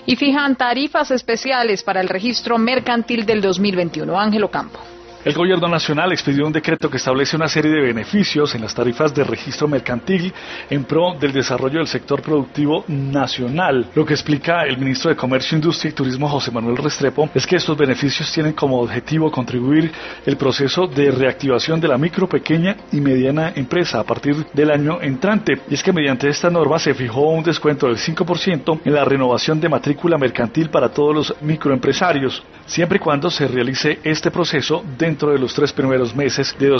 Y fijan tarifas especiales para el registro mercantil del 2021. Ángel Ocampo. El Gobierno Nacional expidió un decreto que establece una serie de beneficios en las tarifas de registro mercantil en pro del desarrollo del sector productivo nacional. Lo que explica el ministro de Comercio, Industria y Turismo, José Manuel Restrepo, es que estos beneficios tienen como objetivo contribuir el proceso de reactivación de la micro, pequeña y mediana empresa a partir del año entrante. Y es que mediante esta norma se fijó un descuento del 5% en la renovación de matrícula mercantil para todos los microempresarios, siempre y cuando se realice este proceso dentro de los 3 primeros meses de